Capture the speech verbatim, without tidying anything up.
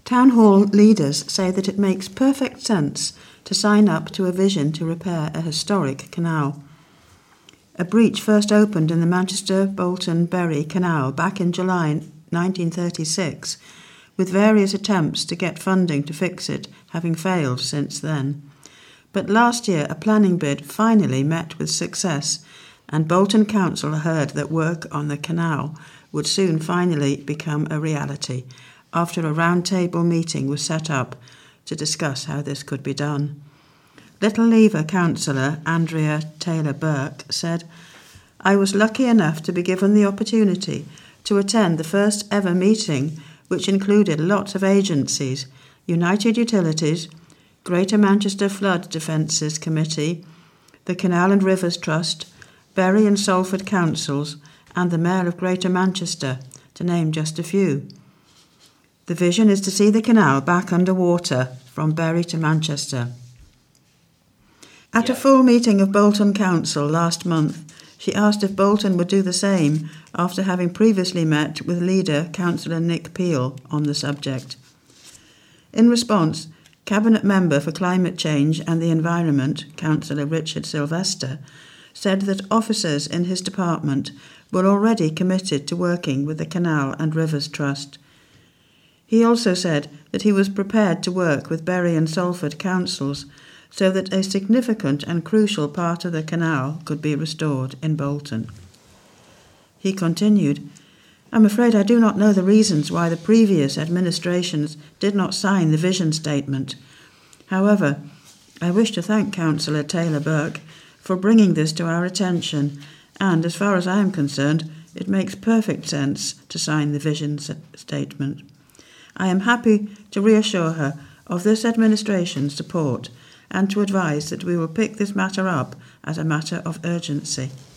Town hall leaders say that it makes perfect sense to sign up to a vision to repair a historic canal. A breach first opened in the Manchester-Bolton-Bury Canal back in July nineteen thirty-six, with various attempts to get funding to fix it having failed since then. But last year a planning bid finally met with success, and Bolton Council heard that work on the canal would soon finally become a reality after a round-table meeting was set up to discuss how this could be done. Little Lever councillor Andrea Taylor-Burke said, "I was lucky enough to be given the opportunity to attend the first ever meeting, which included lots of agencies, United Utilities, Greater Manchester Flood Defences Committee, the Canal and Rivers Trust, Bury and Salford Councils, and the Mayor of Greater Manchester, to name just a few. The vision is to see the canal back under water from Bury to Manchester." At yeah. a full meeting of Bolton Council last month, she asked if Bolton would do the same after having previously met with leader Councillor Nick Peel on the subject. In response, Cabinet Member for Climate Change and the Environment, Councillor Richard Sylvester, said that officers in his department were already committed to working with the Canal and Rivers Trust. He also said that he was prepared to work with Bury and Salford councils so that a significant and crucial part of the canal could be restored in Bolton. He continued, "I'm afraid I do not know the reasons why the previous administrations did not sign the vision statement. However, I wish to thank Councillor Taylor-Burke for bringing this to our attention, and as far as I am concerned, it makes perfect sense to sign the vision statement. I am happy to reassure her of this administration's support and to advise that we will pick this matter up as a matter of urgency."